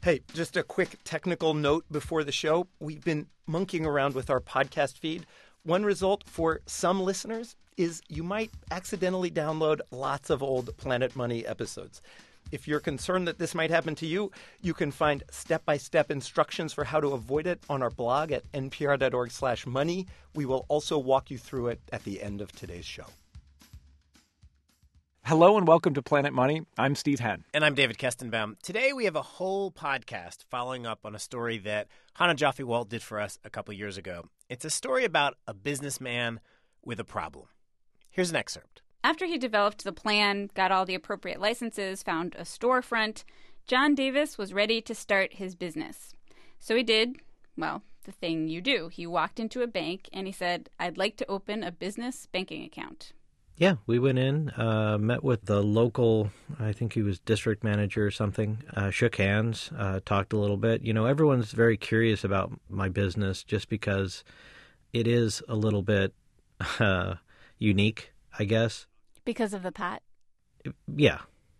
Hey, just a quick technical note before the show. We've been monkeying around with our podcast feed. One result for some listeners is you might accidentally download lots of old Planet Money episodes. If you're concerned that this might happen to you, you can find step-by-step instructions for how to avoid it on our blog at npr.org/money. We will also walk you through it at the end of today's show. Hello and welcome to Planet Money. I'm Steve Henn. And I'm David Kestenbaum. Today we have a whole podcast following up on a story that Hannah Joffe-Walt did for us a couple years ago. It's a story about a businessman with a problem. Here's an excerpt. After he developed the plan, got all the appropriate licenses, found a storefront, John Davis was ready to start his business. So he did, well, the thing you do. He walked into a bank and he said, "I'd like to open a business banking account." Yeah, we went in, met with the local, I think he was district manager or something, shook hands, talked a little bit. You know, everyone's very curious about my business just because it is a little bit unique, I guess. Because of the pot? Yeah,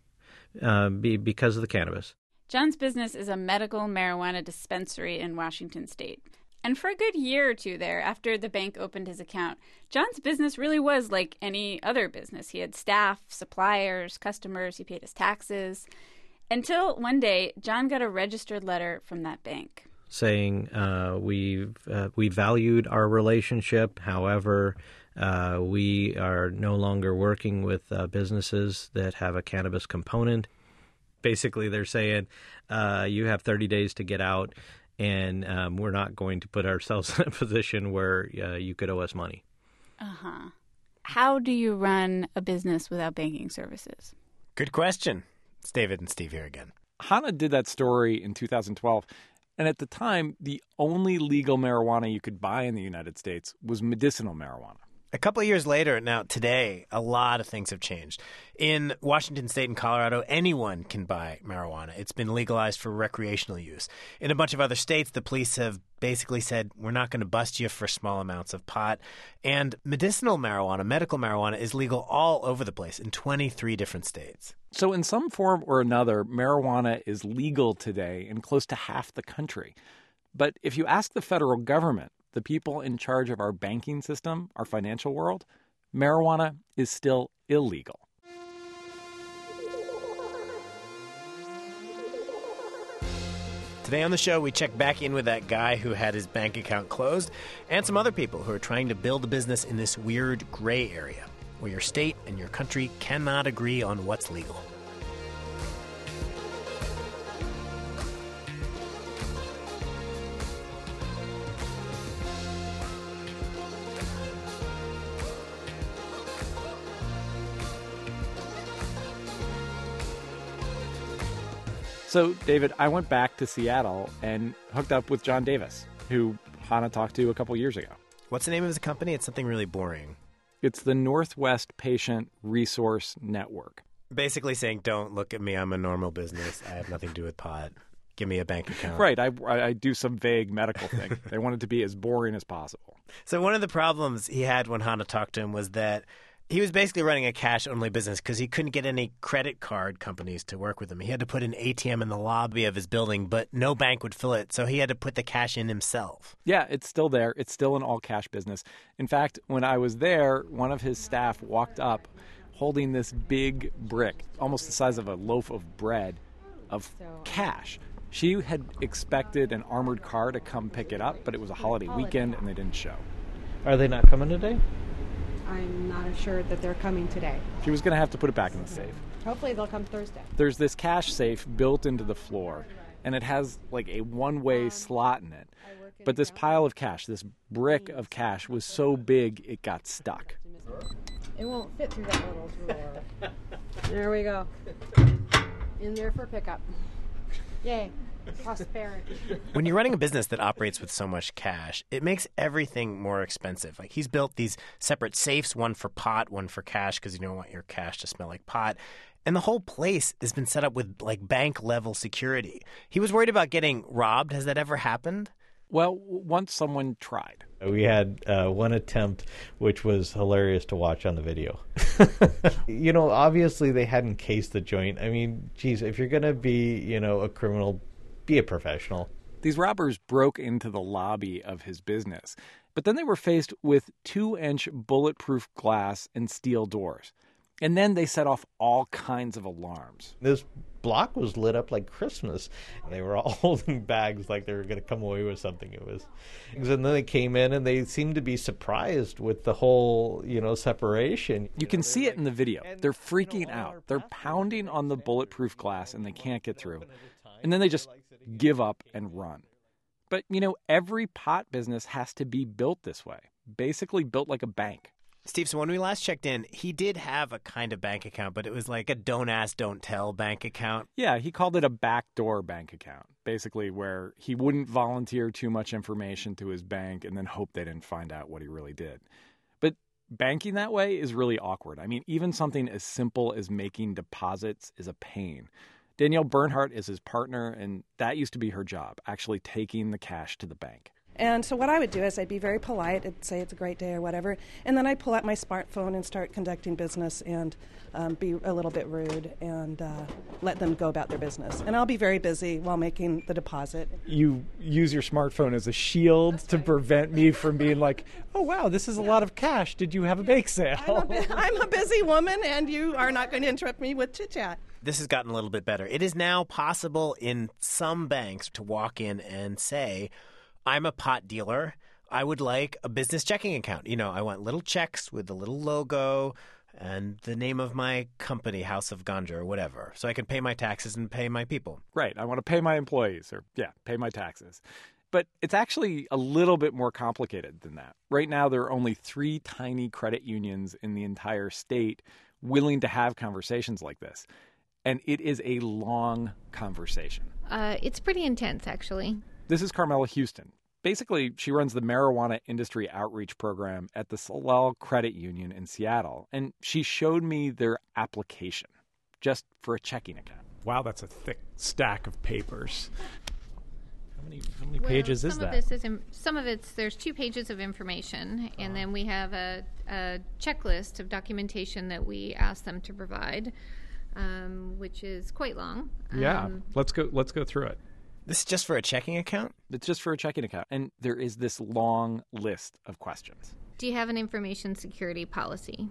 because of the cannabis. John's business is a medical marijuana dispensary in Washington state. And for a good year or two there, after the bank opened his account, John's business really was like any other business. He had staff, suppliers, customers, he paid his taxes. Until one day, John got a registered letter from that bank. Saying we valued our relationship. However, we are no longer working with businesses that have a cannabis component. Basically, they're saying you have 30 days to get out. And we're not going to put ourselves in a position where you could owe us money. Uh-huh. How do you run a business without banking services? Good question. It's David and Steve here again. Hannah did that story in 2012. And at the time, the only legal marijuana you could buy in the United States was medicinal marijuana. A couple of years later, now today, a lot of things have changed. In Washington state and Colorado, anyone can buy marijuana. It's been legalized for recreational use. In a bunch of other states, the police have basically said, we're not going to bust you for small amounts of pot. And medicinal marijuana, medical marijuana, is legal all over the place in 23 different states. So in some form or another, marijuana is legal today in close to half the country. But if you ask the federal government, the people in charge of our banking system, our financial world, marijuana is still illegal. Today on the show, we check back in with that guy who had his bank account closed and some other people who are trying to build a business in this weird gray area where your state and your country cannot agree on what's legal. So, David, I went back to Seattle and hooked up with John Davis, who Hannah talked to a couple years ago. What's the name of his company? It's something really boring. It's the Northwest Patient Resource Network. Basically saying, don't look at me. I'm a normal business. I have nothing to do with pot. Give me a bank account. Right. I do some vague medical thing. They want it to be as boring as possible. So one of the problems he had when Hannah talked to him was that he was basically running a cash-only business because he couldn't get any credit card companies to work with him. He had to put an ATM in the lobby of his building, but no bank would fill it, so he had to put the cash in himself. Yeah, it's still there. It's still an all-cash business. In fact, when I was there, one of his staff walked up holding this big brick, almost the size of a loaf of bread, of cash. She had expected an armored car to come pick it up, but it was a holiday weekend and they didn't show. Are they not coming today? I'm not assured that they're coming today. She was going to have to put it back in the safe. Hopefully they'll come Thursday. There's this cash safe built into the floor, and it has like a one-way slot in it. But this pile of cash, this brick of cash, was so big it got stuck. It won't fit through that little drawer. There we go. In there for pickup. Yay. Prosperity. When you're running a business that operates with so much cash, it makes everything more expensive. Like he's built these separate safes, one for pot, one for cash, because you don't want your cash to smell like pot. And the whole place has been set up with like bank level security. He was worried about getting robbed. Has that ever happened? Well, once someone tried. We had one attempt, which was hilarious to watch on the video. You know, obviously they hadn't cased the joint. I mean, geez, if you're going to be, you know, a criminal, be a professional. These robbers broke into the lobby of his business, but then they were faced with 2-inch bulletproof glass and steel doors. And then they set off all kinds of alarms. This block was lit up like Christmas. They were all holding bags like they were going to come away with something. And then they came in and they seemed to be surprised with the whole, separation. You can see it in the video. They're freaking out. They're pounding on the bulletproof glass and they can't get through. And then they just give up and run. But, every pot business has to be built this way, basically built like a bank. Steve, so when we last checked in, he did have a kind of bank account, but it was like a don't ask, don't tell bank account. Yeah, he called it a backdoor bank account, basically where he wouldn't volunteer too much information to his bank and then hope they didn't find out what he really did. But banking that way is really awkward. I mean, even something as simple as making deposits is a pain. Danielle Bernhardt is his partner, and that used to be her job, actually taking the cash to the bank. And so what I would do is I'd be very polite, I'd say it's a great day or whatever, and then I'd pull out my smartphone and start conducting business and be a little bit rude and let them go about their business. And I'll be very busy while making the deposit. You use your smartphone as a shield to prevent me from being like, oh, wow, this is a lot of cash. Did you have a bake sale? I'm a busy woman, and you are not going to interrupt me with chit-chat. This has gotten a little bit better. It is now possible in some banks to walk in and say, I'm a pot dealer. I would like a business checking account. I want little checks with the little logo and the name of my company, House of Ganja or whatever, so I can pay my taxes and pay my people. Right. I want to pay my employees pay my taxes. But it's actually a little bit more complicated than that. Right now, there are only 3 tiny credit unions in the entire state willing to have conversations like this. And it is a long conversation. It's pretty intense, actually. This is Carmela Houston. Basically, she runs the marijuana industry outreach program at the Salal Credit Union in Seattle. And she showed me their application just for a checking account. Wow, that's a thick stack of papers. How many pages is that? Some of it's, there's 2 pages of information, and then we have a checklist of documentation that we ask them to provide, which is quite long. Yeah, let's go through it. This is just for a checking account? It's just for a checking account. And there is this long list of questions. Do you have an information security policy?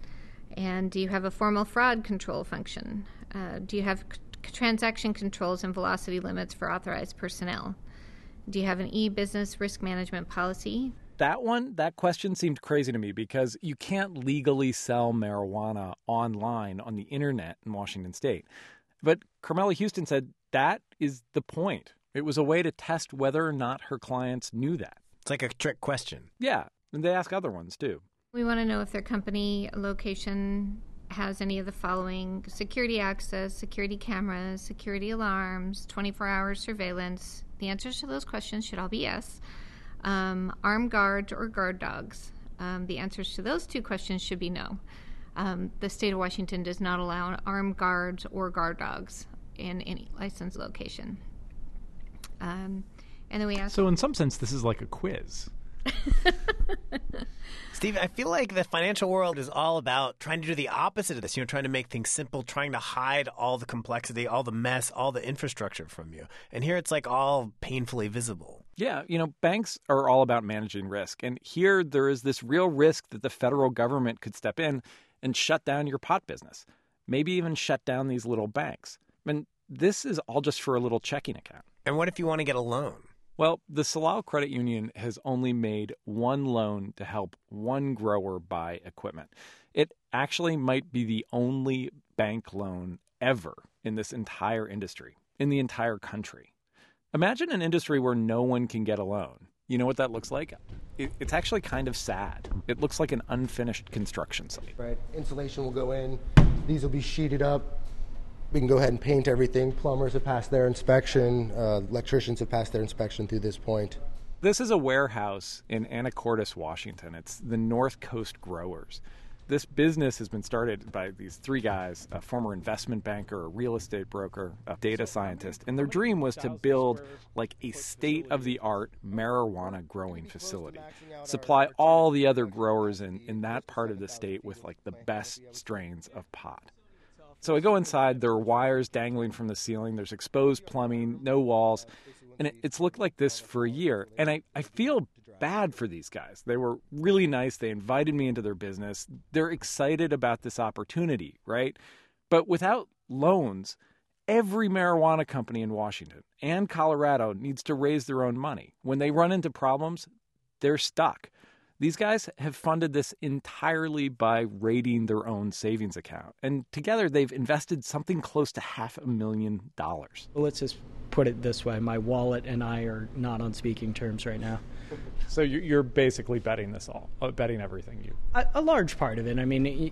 And do you have a formal fraud control function? Do you have transaction controls and velocity limits for authorized personnel? Do you have an e-business risk management policy? That question seemed crazy to me because you can't legally sell marijuana online on the internet in Washington State. But Carmela Houston said that is the point. It was a way to test whether or not her clients knew that. It's like a trick question. Yeah, and they ask other ones too. We want to know if their company location has any of the following: security access, security cameras, security alarms, 24-hour surveillance. The answers to those questions should all be yes. Armed guards or guard dogs. The answers to those 2 questions should be no. The state of Washington does not allow armed guards or guard dogs in any licensed location. And then we ask... So in some sense, this is like a quiz. Steve, I feel like the financial world is all about trying to do the opposite of this. Trying to make things simple, trying to hide all the complexity, all the mess, all the infrastructure from you. And here it's like all painfully visible. Yeah, banks are all about managing risk. And here there is this real risk that the federal government could step in and shut down your pot business. Maybe even shut down these little banks. And this is all just for a little checking account. And what if you want to get a loan? Well, the Salal Credit Union has only made one loan to help one grower buy equipment. It actually might be the only bank loan ever in this entire industry, in the entire country. Imagine an industry where no one can get a loan. You know what that looks like? It's actually kind of sad. It looks like an unfinished construction site. Right. Insulation will go in. These will be sheeted up. We can go ahead and paint everything. Plumbers have passed their inspection. Electricians have passed their inspection through this point. This is a warehouse in Anacortes, Washington. It's the North Coast Growers. This business has been started by these 3 guys, a former investment banker, a real estate broker, a data scientist. And their dream was to build like a state-of-the-art marijuana growing facility. Supply all the other growers in that part of the state with like the best strains of pot. So I go inside, there are wires dangling from the ceiling, there's exposed plumbing, no walls, and it's looked like this for a year. And I feel bad for these guys. They were really nice. They invited me into their business. They're excited about this opportunity, right? But without loans, every marijuana company in Washington and Colorado needs to raise their own money. When they run into problems, they're stuck. These guys have funded this entirely by raiding their own savings account. And together, they've invested something close to $500,000. Let's just put it this way. My wallet and I are not on speaking terms right now. So you're basically betting betting everything A large part of it. I mean,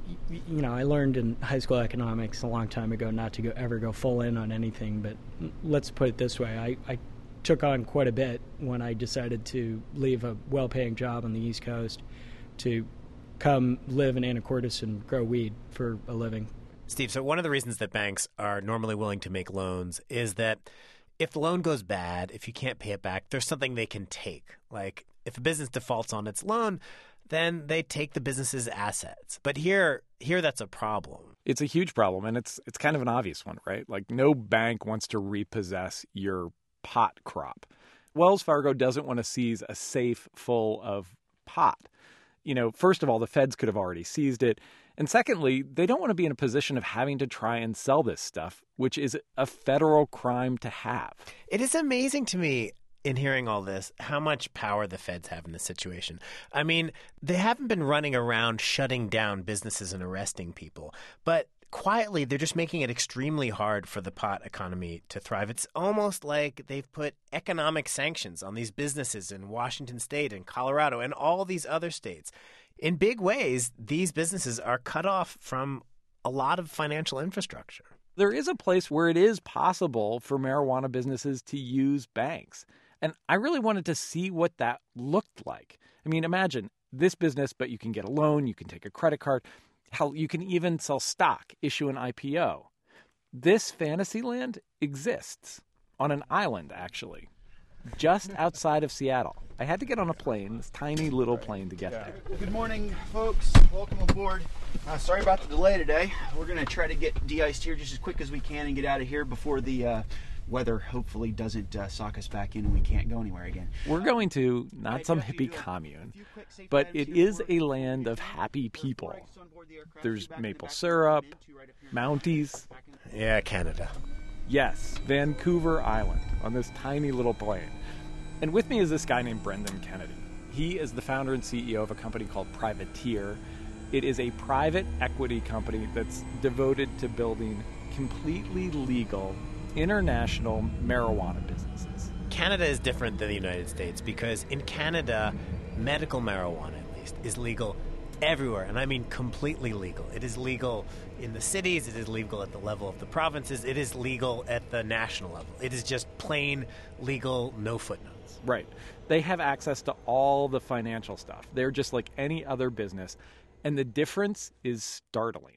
I learned in high school economics a long time ago not to ever go full in on anything. But let's put it this way. I took on quite a bit when I decided to leave a well-paying job on the East Coast to come live in Anacortes and grow weed for a living. Steve, so one of the reasons that banks are normally willing to make loans is that if the loan goes bad, if you can't pay it back, there's something they can take. Like if a business defaults on its loan, then they take the business's assets. But here that's a problem. It's a huge problem, and it's kind of an obvious one, right? Like no bank wants to repossess your pot crop. Wells Fargo doesn't want to seize a safe full of pot. First of all, the feds could have already seized it. And secondly, they don't want to be in a position of having to try and sell this stuff, which is a federal crime to have. It is amazing to me in hearing all this how much power the feds have in this situation. I mean, they haven't been running around shutting down businesses and arresting people, but quietly, they're just making it extremely hard for the pot economy to thrive. It's almost like they've put economic sanctions on these businesses in Washington State and Colorado and all these other states. In big ways, these businesses are cut off from a lot of financial infrastructure. There is a place where it is possible for marijuana businesses to use banks. And I really wanted to see what that looked like. I mean, imagine this business, but you can get a loan, you can take a credit card. Hell, you can even sell stock, issue an IPO. This fantasy land exists on an island, actually, just outside of Seattle. I had to get on a plane, this tiny little plane, to get there. Good morning, folks. Welcome aboard. Sorry about the delay today. We're going to try to get de-iced here just as quick as we can and get out of here before the weather hopefully doesn't sock us back in and we can't go anywhere again. We're going to not some hippie commune, but it is a land of happy people. There's maple syrup, Mounties. Yeah, Canada. Yes, Vancouver Island on this tiny little plane. And with me is this guy named Brendan Kennedy. He is the founder and CEO of a company called Privateer. It is a private equity company that's devoted to building completely legal international marijuana businesses. Canada is different than the United States because in Canada, medical marijuana, at least, is legal everywhere, and I mean completely legal. It is legal in the cities, it is legal at the level of the provinces, it is legal at the national level. It is just plain legal, no footnotes. Right. They have access to all the financial stuff. They're just like any other business, and the difference is startling.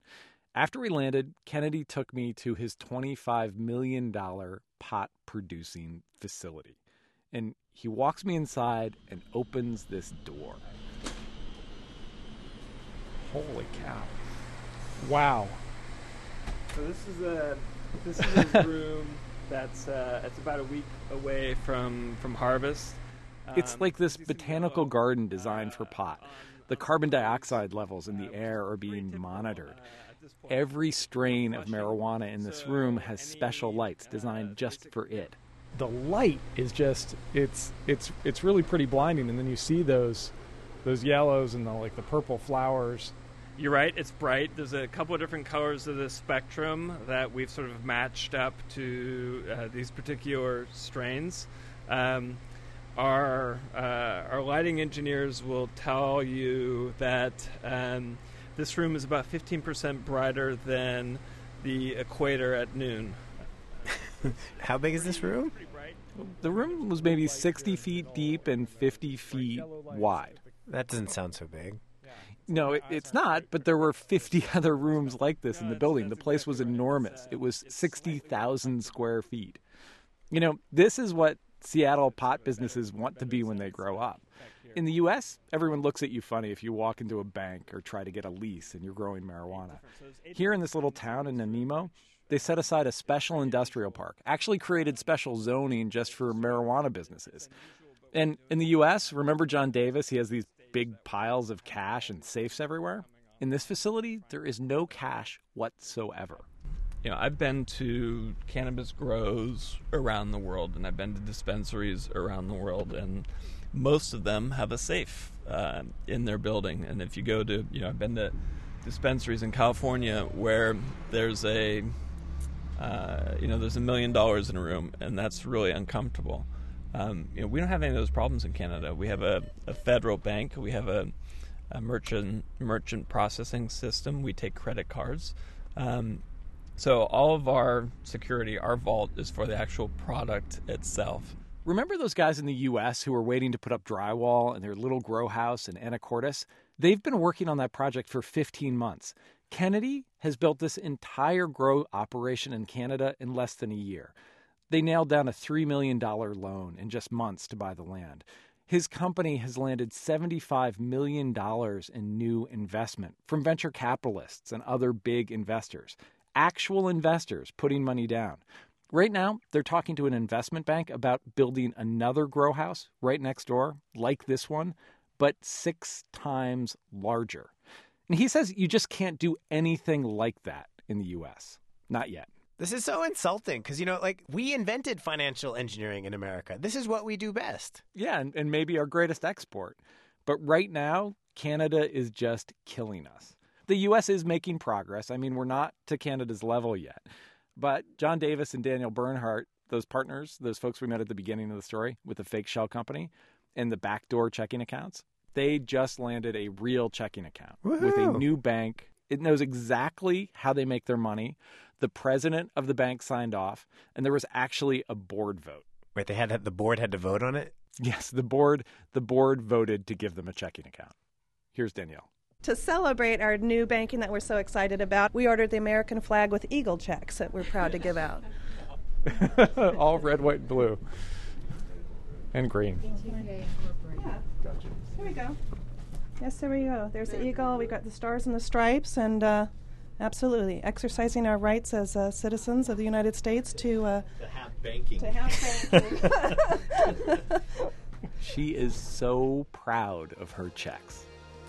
After we landed, Kennedy took me to his $25 million pot-producing facility, and he walks me inside and opens this door. Holy cow. Wow. So this is a room that's it's about a week away from harvest. It's like this botanical garden designed for pot. The carbon dioxide levels in the air are being monitored. Every strain of marijuana in this room has special lights designed just for it. The light is just it's really pretty blinding, and then you see those yellows and the purple flowers. You're right, it's bright. There's a couple of different colors of the spectrum that we've sort of matched up to these particular strains. Our lighting engineers will tell you that this room is about 15% brighter than the equator at noon. How big is this room? The room was maybe 60 feet deep and 50 feet wide. That doesn't sound so big. No, it's not, but there were 50 other rooms like this in the building. The place was enormous. It was 60,000 square feet. You know, this is what Seattle pot businesses want to be when they grow up. In the U.S., everyone looks at you funny if you walk into a bank or try to get a lease and you're growing marijuana. Here in this little town in Nanaimo, they set aside a special industrial park, actually created special zoning just for marijuana businesses. And in the U.S., remember John Davis? He has these big piles of cash and safes everywhere. In this facility, there is no cash whatsoever. I've been to cannabis grows around the world, and I've been to dispensaries around the world, and most of them have a safe in their building. And if you go to, I've been to dispensaries in California where there's there's $1 million in a room, and that's really uncomfortable. We don't have any of those problems in Canada. We have a federal bank. We have a merchant processing system. We take credit cards. So all of our security, our vault, is for the actual product itself. Remember those guys in the U.S. who were waiting to put up drywall in their little grow house in Anacortes? They've been working on that project for 15 months. Kennedy has built this entire grow operation in Canada in less than a year. They nailed down a $3 million loan in just months to buy the land. His company has landed $75 million in new investment from venture capitalists and other big investors. Actual investors putting money down. Right now, they're talking to an investment bank about building another grow house right next door, like this one, but 6 times larger. And he says you just can't do anything like that in the U.S. Not yet. This is so insulting because, we invented financial engineering in America. This is what we do best. Yeah, and maybe our greatest export. But right now, Canada is just killing us. The U.S. is making progress. I mean, we're not to Canada's level yet. But John Davis and Daniel Bernhardt, those partners, those folks we met at the beginning of the story with the fake shell company and the backdoor checking accounts, they just landed a real checking account with a new bank. It knows exactly how they make their money. The president of the bank signed off, and there was actually a board vote. Wait, the board had to vote on it? Yes, the board voted to give them a checking account. Here's Danielle. To celebrate our new banking that we're so excited about, we ordered the American flag with eagle checks that we're proud to give out. All red, white, and blue. And green. Yeah. Gotcha. There we go. Yes, there we go. There's the eagle. We got the stars and the stripes, and absolutely exercising our rights as citizens of the United States to have banking. She is so proud of her checks.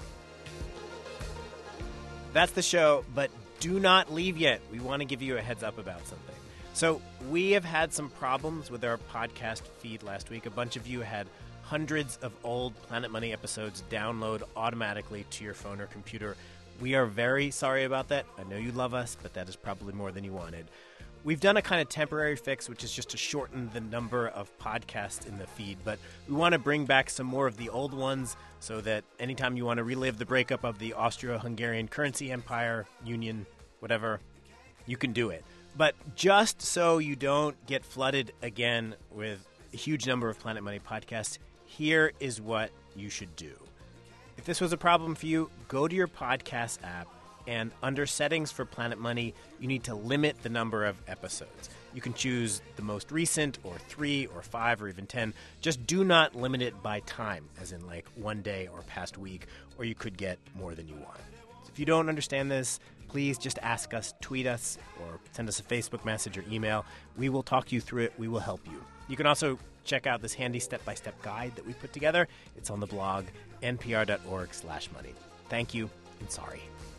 That's the show, but do not leave yet. We want to give you a heads up about something. So we have had some problems with our podcast feed last week. A bunch of you had hundreds of old Planet Money episodes download automatically to your phone or computer. We are very sorry about that. I know you love us, but that is probably more than you wanted. We've done a kind of temporary fix, which is just to shorten the number of podcasts in the feed, but we want to bring back some more of the old ones so that anytime you want to relive the breakup of the Austro-Hungarian currency empire, union, whatever, you can do it. But just so you don't get flooded again with a huge number of Planet Money podcasts, here is what you should do. If this was a problem for you, go to your podcast app, and under settings for Planet Money, you need to limit the number of episodes. You can choose the most recent, or 3, or 5, or even 10. Just do not limit it by time, as in like one day or past week, or you could get more than you want. So if you don't understand this, please just ask us, tweet us, or send us a Facebook message or email. We will talk you through it. We will help you. You can also check out this handy step-by-step guide that we put together. It's on the blog, npr.org/money. Thank you, and sorry.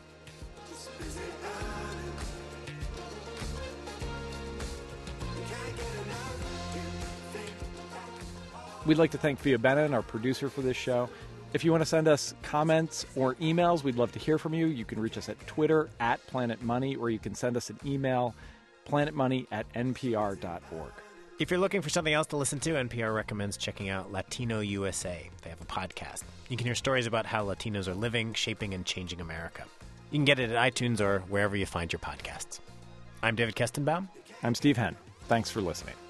We'd like to thank Fia Bennin, our producer for this show. If you want to send us comments or emails, we'd love to hear from you. You can reach us at Twitter, @PlanetMoney, or you can send us an email, planetmoney@npr.org. If you're looking for something else to listen to, NPR recommends checking out Latino USA. They have a podcast. You can hear stories about how Latinos are living, shaping, and changing America. You can get it at iTunes or wherever you find your podcasts. I'm David Kestenbaum. I'm Steve Henn. Thanks for listening.